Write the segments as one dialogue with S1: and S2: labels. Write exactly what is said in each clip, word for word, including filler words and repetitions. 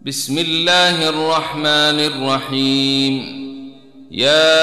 S1: بسم الله الرحمن الرحيم. يا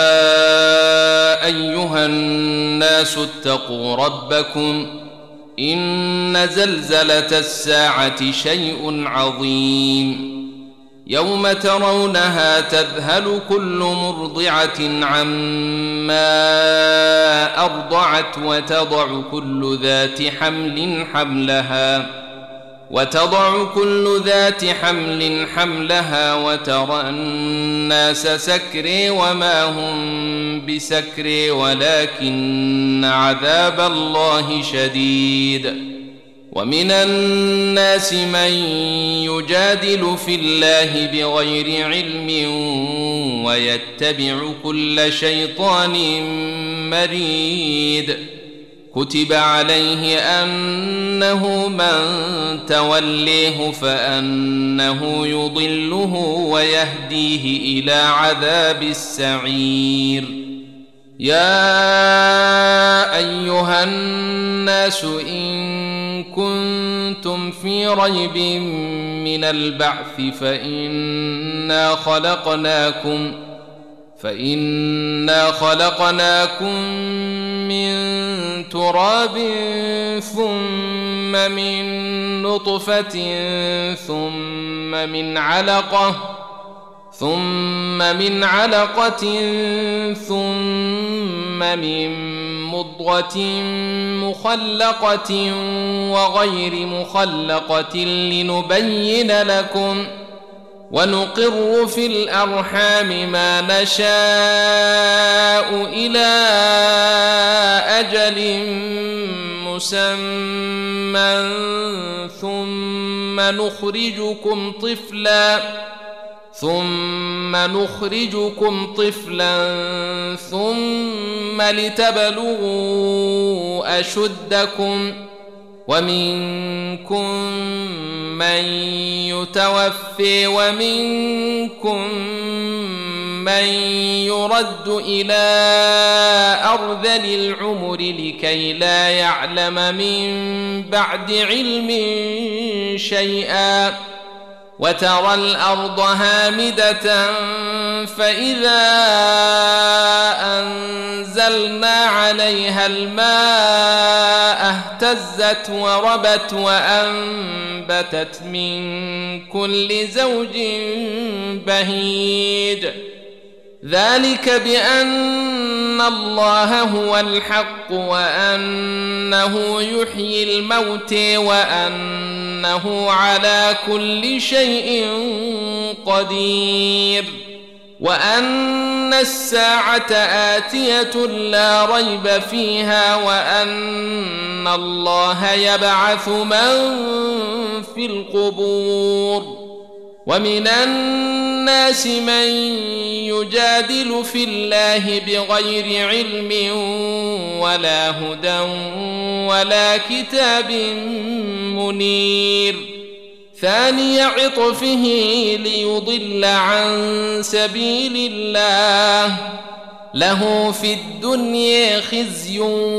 S1: أيها الناس اتقوا ربكم إن زلزلة الساعة شيء عظيم، يوم ترونها تذهل كل مرضعة عما أرضعت وتضع كل ذات حمل حملها وتضع كل ذات حمل حملها وترى الناس سكري وما هم بسكري ولكن عذاب الله شديد. ومن الناس من يجادل في الله بغير علم ويتبع كل شيطان مريد. كتب عليه أنه من توليه فأنه يضله ويهديه إلى عذاب السعير. يا أيها الناس إن كنتم في ريب من البعث فإنا خلقناكم فإنا خلقناكم من تراب ثم من نطفة ثم من علقة ثم من علقة ثم من مضغة مخلقة وغير مخلقة لنبين لكم ونقر في الأرحام ما نشاء إلى أجل مسمى ثم نخرجكم طفلا ثم نخرجكم طفلا ثم لتبلغوا أشدكم ومنكم من يتوفي ومنكم من يرد إلى أرذل العمر لكي لا يعلم من بعد علم شيئا. وترى الأرض هامدة فإذا أنزلنا عليها الماء اهتزت وربت وأنبتت من كل زوج بهيج. ذلك بأن الله هو الحق وأنه يحيي الموت وأنه على كل شيء قدير وأن الساعة آتية لا ريب فيها وأن الله يبعث من في القبور. ومن الناس من يجادل في الله بغير علم ولا هدى ولا كتاب منير. ثاني عطفه ليضل عن سبيل الله له في الدنيا خزي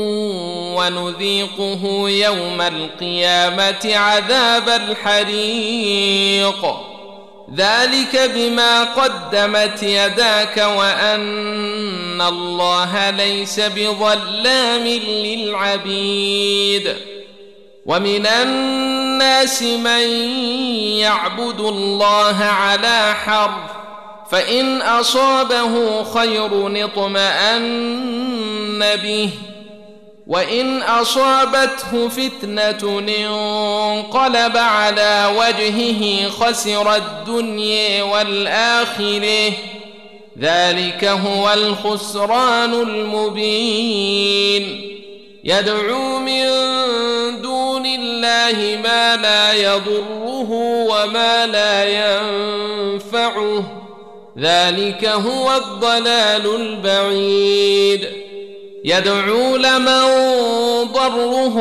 S1: ونذيقه يوم القيامة عذاب الحريق. ذلك بما قدمت يداك وأن الله ليس بظلام للعبيد. ومن الناس من يعبد الله على حرف فإن أصابه خير اطمأن به وإن أصابته فتنة انقلب على وجهه خسر الدنيا والآخرة ذلك هو الخسران المبين. يدعو من دون الله ما لا يضره وما لا ينفعه ذلك هو الضلال البعيد. يدعو لمن ضره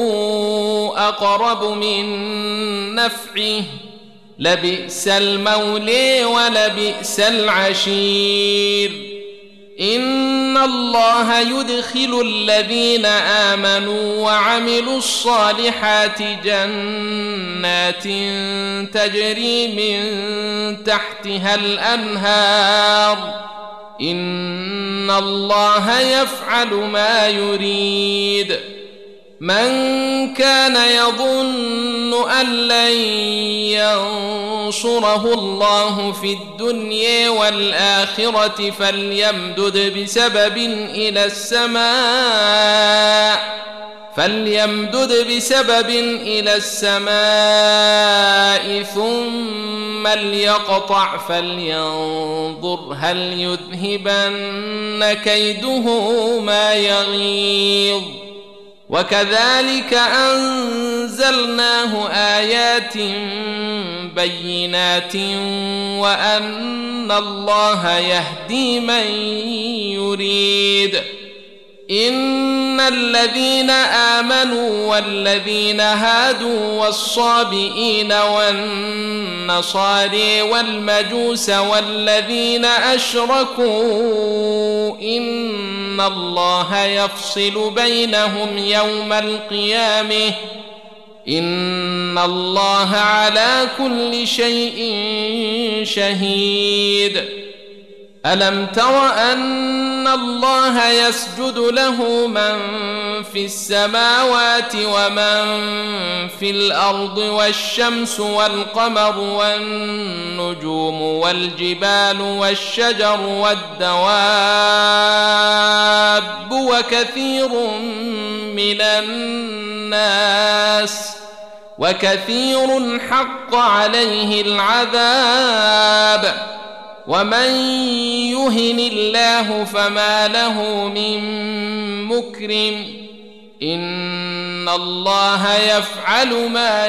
S1: أقرب من نفعه لبئس المولى ولبئس العشير. إن الله يدخل الذين آمنوا وعملوا الصالحات جنات تجري من تحتها الأنهار إن الله يفعل ما يريد. من كان يظن أن لن ينصره الله في الدنيا والآخرة فليمدد بسبب إلى السماء فليمدد بسبب إلى السماء ثم ليقطع فلينظر هل يذهبن كيده ما يغيظ. وكذلك أنزلناه آيات بينات وأن الله يهدي من يريد. إن الذين آمنوا والذين هادوا والصابئين والنصارى والمجوس والذين أشركوا إن الله يفصل بينهم يوم القيامة إن الله على كل شيء شهيد. ألم تر أن الله يسجد له من في السماوات ومن في الأرض والشمس والقمر والنجوم والجبال والشجر والدواب وكثير من الناس وكثير حق عليه العذاب ومن يهن الله فما له من مكرم إن الله يفعل ما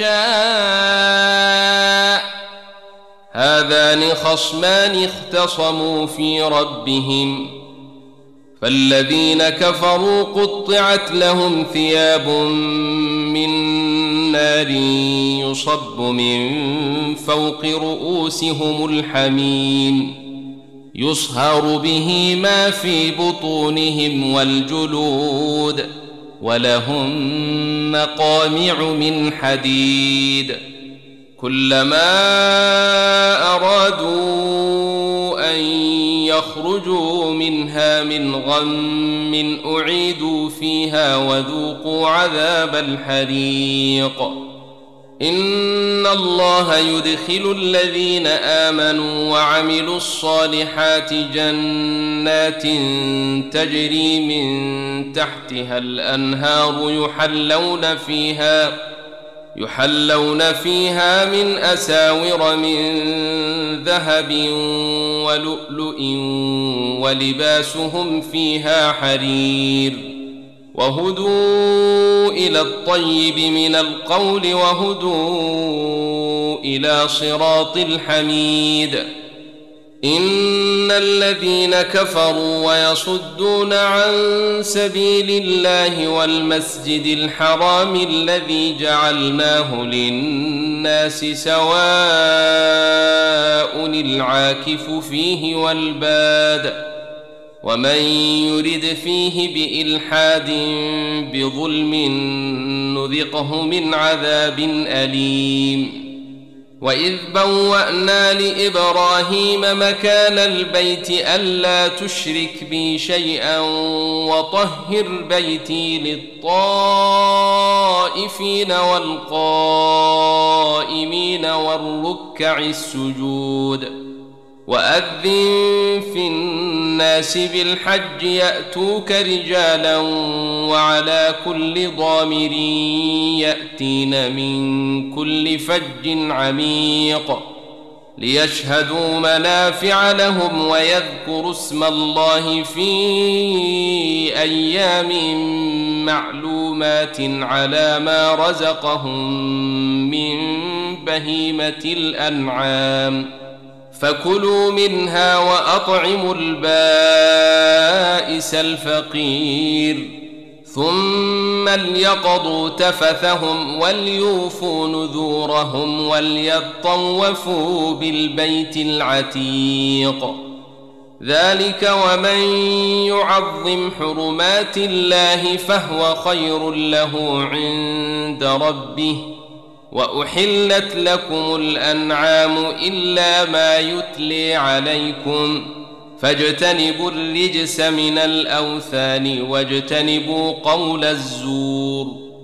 S1: يشاء. هذان خصمان اختصموا في ربهم فالذين كفروا قطعت لهم ثياب من نار يصب من فوق رؤوسهم الحميم يصهر به ما في بطونهم والجلود ولهم مقامع من حديد كلما أرادوا أن يخرجوا منها من غم أعيدوا فيها وذوقوا عذاب الحريق. إن الله يدخل الذين آمنوا وعملوا الصالحات جنات تجري من تحتها الأنهار يحلون فيها يحلون فيها من أساور من ذهب ولؤلؤ ولباسهم فيها حرير وهدوا إلى الطيب من القول وهدوا إلى صراط الحميد. إن الذين كفروا ويصدون عن سبيل الله والمسجد الحرام الذي جعلناه للناس سواء العاكف فيه والباد ومن يرد فيه بإلحاد بظلم نذقه من عذاب أليم. وإذ بوأنا لإبراهيم مكان البيت ألا تشرك بي شيئا وطهر بيتي للطائفين والقائمين والركع السجود وأذن في الناس بالحج يأتوك رجالا وعلى كل ضامر يأتين من كل فج عميق ليشهدوا منافع لهم ويذكروا اسم الله في أيام معلومات على ما رزقهم من بهيمة الأنعام فكلوا منها وأطعموا البائس الفقير ثم ليقضوا تفثهم وليوفوا نذورهم وليطوفوا بالبيت العتيق. ذلك ومن يعظم حرمات الله فهو خير له عند ربه وأحلت لكم الأنعام إلا ما يتلي عليكم فاجتنبوا الرجس من الأوثان واجتنبوا قول الزور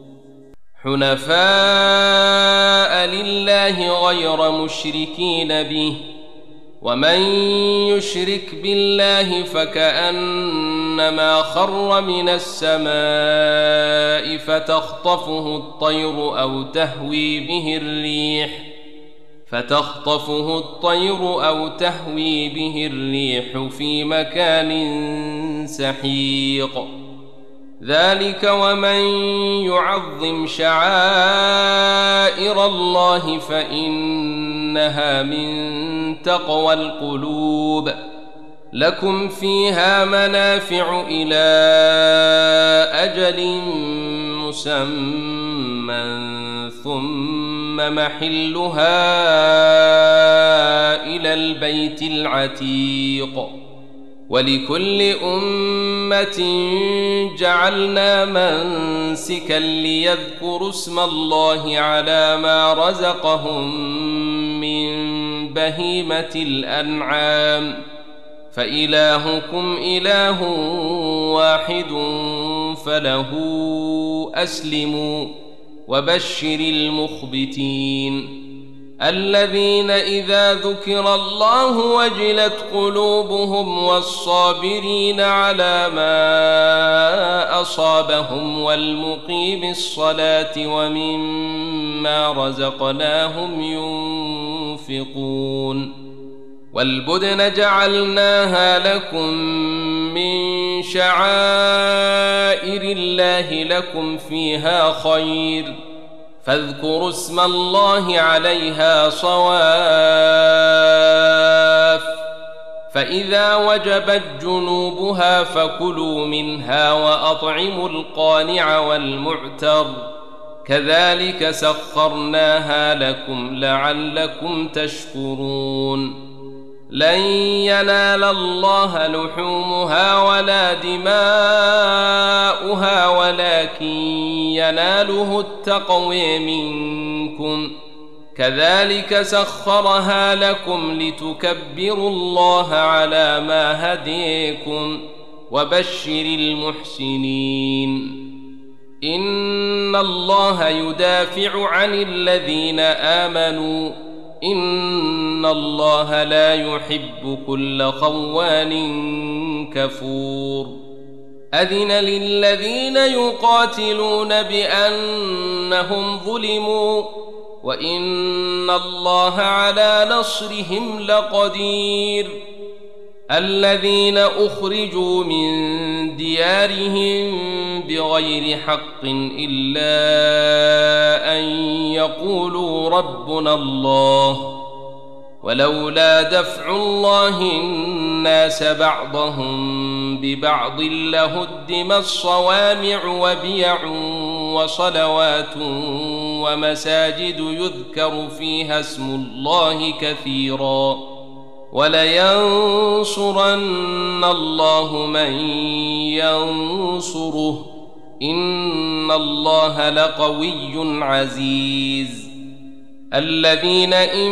S1: حنفاء لله غير مشركين به ومن يشرك بالله فكأنما خر من السماء فتخطفه الطير أو تهوي به الريح فتخطفه الطير أو تهوي به الريح في مكان سحيق ذلك ومن يعظم شعائر الله فإنها من تقوى القلوب لكم فيها منافع إلى أجل مسمى ثم محلها إلى البيت العتيق ولكل أمة جعلنا منسكا ليذكروا اسم الله على ما رزقهم من بهيمة الأنعام فإلهكم إله واحد فله أسلموا وبشر المخبتين الذين إذا ذكر الله وجلت قلوبهم والصابرين على ما أصابهم والمقيم الصلاة ومما رزقناهم ينفقون والبدن جعلناها لكم من شعائر الله لكم فيها خير فاذكروا اسم الله عليها صواف فإذا وجبت جنوبها فكلوا منها وأطعموا القانع والمعتر كذلك سخرناها لكم لعلكم تشكرون لن ينال الله لحومها ولا دماؤها ولكن يناله التقوى منكم كذلك سخرها لكم لتكبروا الله على ما هديكم وبشر المحسنين إن الله يدافع عن الذين آمنوا إن الله لا يحب كل خوان كفور أذن للذين يقاتلون بأنهم ظلموا وإن الله على نصرهم لقدير الذين أخرجوا من ديارهم بغير حق إلا أن يقولوا ربنا الله ولولا دفع الله الناس بعضهم ببعض لهدمت صوامع وبيع وصلوات ومساجد يذكر فيها اسم الله كثيرا ولينصرن الله من ينصره إن الله لقوي عزيز الذين إن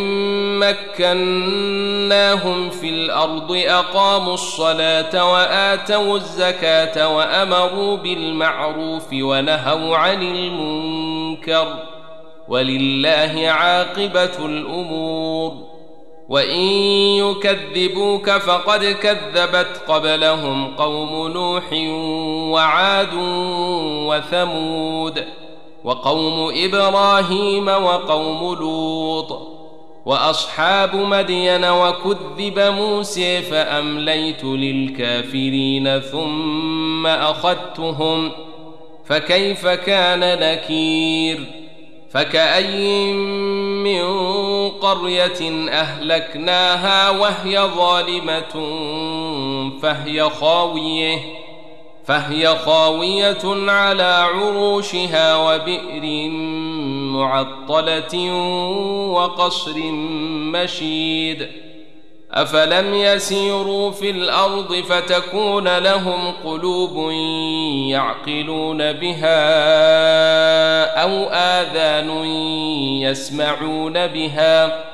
S1: مكناهم في الأرض أقاموا الصلاة وآتوا الزكاة وأمروا بالمعروف ونهوا عن المنكر ولله عاقبة الأمور وإن يكذبوك فقد كذبت قبلهم قوم نوح وعاد وثمود وقوم إبراهيم وقوم لوط وأصحاب مدين وكذب موسى فأمليت للكافرين ثم أخذتهم فكيف كان نكير فكأي من قرية أهلكناها وهي ظالمة فهي خاوية فهي خاوية على عروشها وبئر معطلة وقصر مشيد أفلم يسيروا في الأرض فتكون لهم قلوب يعقلون بها أو آذان يسمعون بها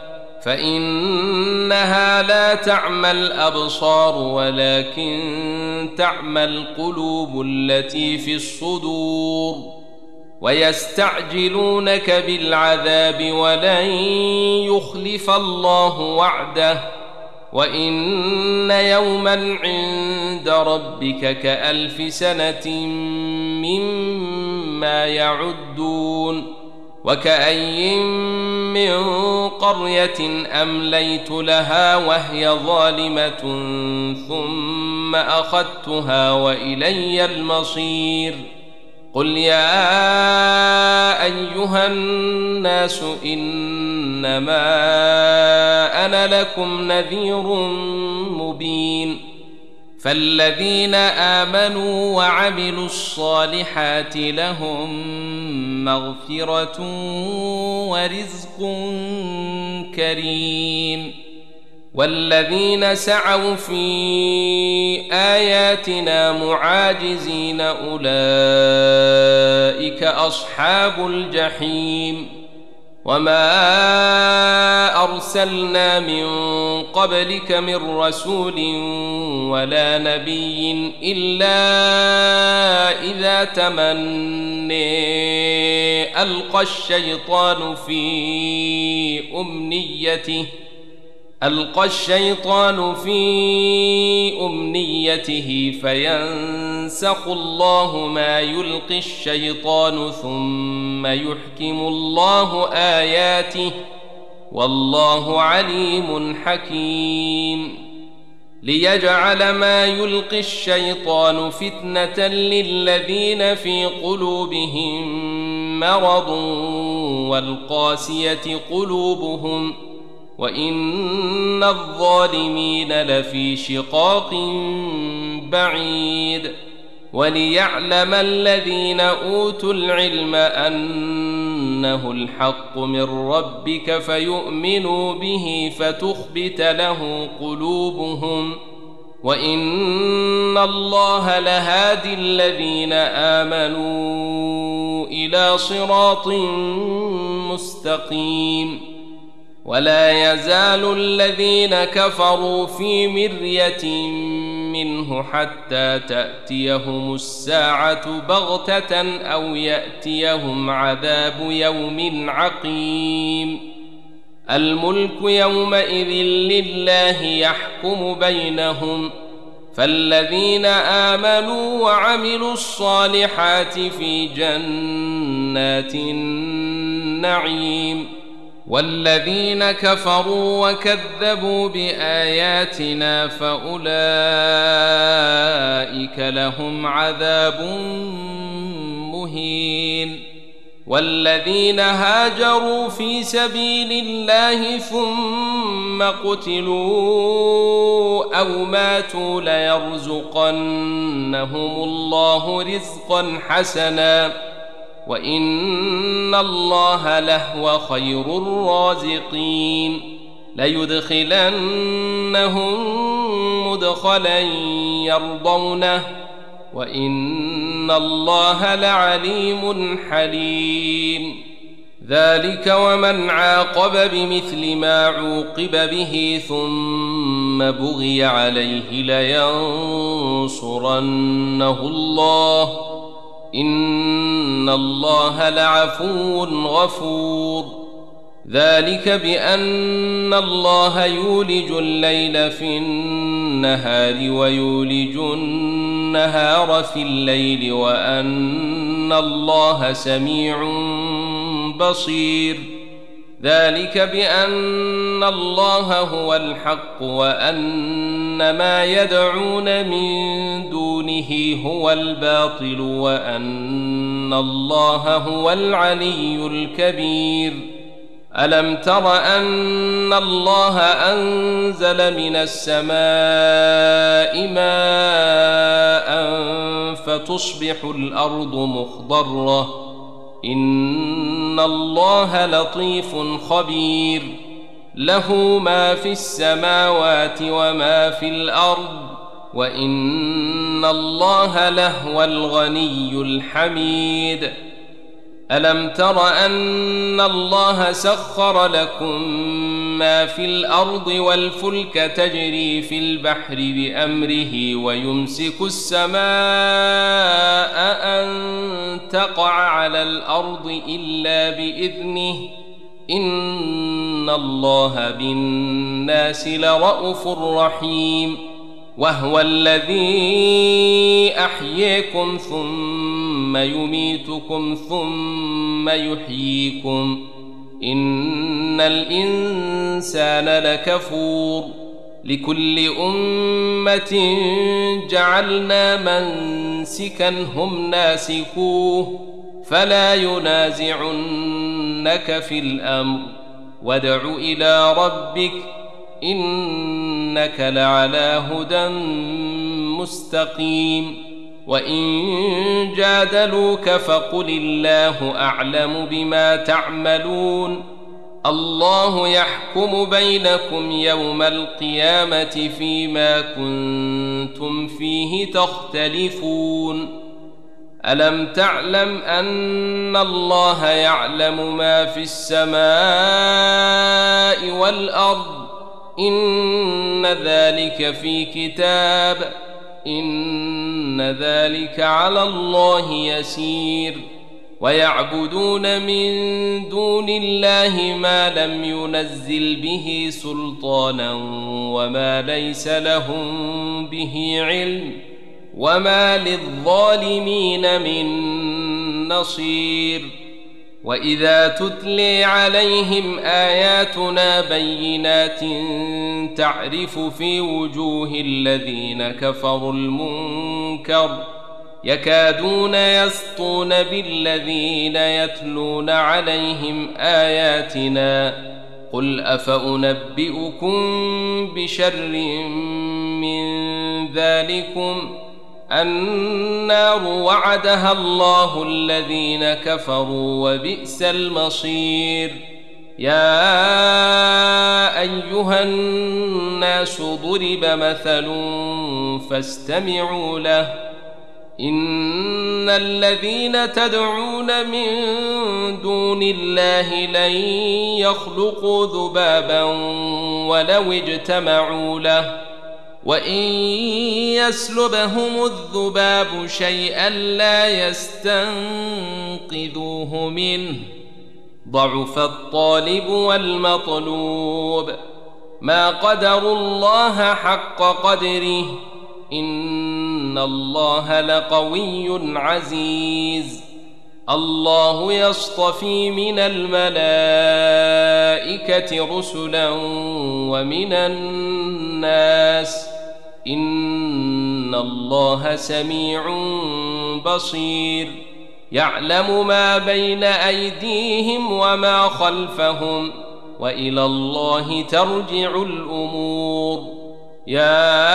S1: فإنها لا تعمى الأبصار ولكن تعمى القلوب التي في الصدور ويستعجلونك بالعذاب ولن يخلف الله وعده وإن يوما عند ربك كألف سنة مما يعدون وكأي من قرية أمليت لها وهي ظالمة ثم أخذتها وإلي المصير قل يا أيها الناس إنما أنا لكم نذير مبين فالذين آمنوا وعملوا الصالحات لهم مغفرة ورزق كريم والذين سعوا في آياتنا معاجزين أولئك أصحاب الجحيم وما أرسلنا من قبلك من رسول ولا نبي إلا إذا تمنى ألقى الشيطان في أمنيته ألقى الشيطان في أمنيته فينسخ الله ما يلقي الشيطان ثم يحكم الله آياته والله عليم حكيم ليجعل ما يلقي الشيطان فتنة للذين في قلوبهم مرض والقاسية قلوبهم وإن الظالمين لفي شقاق بعيد وليعلم الذين أوتوا العلم أنه الحق من ربك فيؤمنوا به فتخبت له قلوبهم وإن الله لهادي الذين آمنوا إلى صراط مستقيم ولا يزال الذين كفروا في مرية منه حتى تأتيهم الساعة بغتة أو يأتيهم عذاب يوم عقيم الملك يومئذ لله يحكم بينهم فالذين آمنوا وعملوا الصالحات في جنات النعيم والذين كفروا وكذبوا بآياتنا فأولئك لهم عذاب مهين والذين هاجروا في سبيل الله ثم قتلوا أو ماتوا ليرزقنهم الله رزقا حسنا وإن الله لهو خير الرازقين ليدخلنهم مدخلا يرضونه وإن الله لعليم حليم ذلك ومن عاقب بمثل ما عوقب به ثم بغي عليه لينصرنه الله إن الله لعفو غفور ذلك بأن الله يولج الليل في النهار ويولج النهار في الليل وأن الله سميع بصير ذلك بأن الله هو الحق وأن ما يدعون من دونه هو الباطل وأن الله هو العلي الكبير ألم تر أن الله أنزل من السماء ماء فتصبح الأرض مخضرة إن الله لطيف خبير له ما في السماوات وما في الأرض وإن الله لهو الغني الحميد. ألم تر أن الله سخر لكم ما في الأرض والفلك تجري في البحر بأمره ويمسك السماء أن تقع على الأرض إلا بإذنه إن الله بالناس لرءوف رحيم. وهو الذي أحييكم ثم يميتكم ثم يحييكم إن الإنسان لكفور. لكل أمة جعلنا منسكا هم ناسكوه فلا ينازعنك في الأمر وادع إلى ربك إنك لعلى هدى مستقيم. وإن جادلوك فقل الله أعلم بما تعملون الله يحكم بينكم يوم القيامة فيما كنتم فيه تختلفون. ألم تعلم أن الله يعلم ما في السماء والأرض إن ذلك في كتاب إن ذلك على الله يسير. ويعبدون من دون الله ما لم ينزل به سلطانا وما ليس لهم به علم وما للظالمين من نصير. وإذا تتلي عليهم آياتنا بينات تعرف في وجوه الذين كفروا المنكر يكادون يسطون بالذين يتلون عليهم آياتنا قل أفأنبئكم بشر من ذلكم النار وعدها الله الذين كفروا وبئس المصير. يا أيها الناس ضرب مثل فاستمعوا له إن الذين تدعون من دون الله لن يخلقوا ذبابا ولو اجتمعوا له وإن يسلبهم الذباب شيئا لا يستنقذوه منه ضعف الطالب والمطلوب. ما قدروا الله حق قدره إن الله لقوي عزيز. الله يصطفي من الملائكة رسلا ومن الناس إن الله سميع بصير. يعلم ما بين أيديهم وما خلفهم وإلى الله ترجع الأمور. يا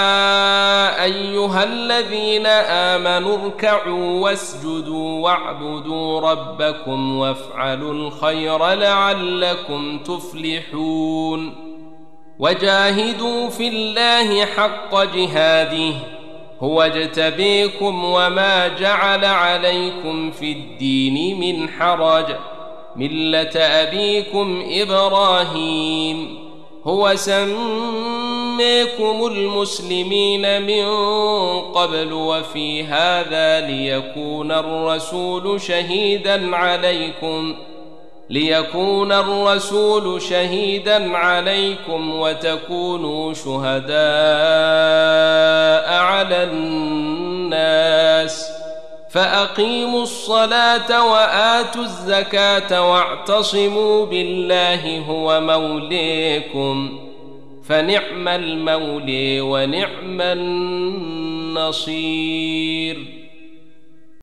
S1: أيها الذين آمنوا اركعوا واسجدوا واعبدوا ربكم وافعلوا الخير لعلكم تفلحون. وجاهدوا في الله حق جهاده هو اجتبيكم وما جعل عليكم في الدين من حرج ملة أبيكم إبراهيم هو سميكم المسلمين من قبل وفي هذا ليكون الرسول شهيدا عليكم ليكون الرسول شهيدا عليكم وتكونوا شهداء على الناس فأقيموا الصلاة وآتوا الزكاة واعتصموا بالله هو موليكم فنعم المولي ونعم النصير.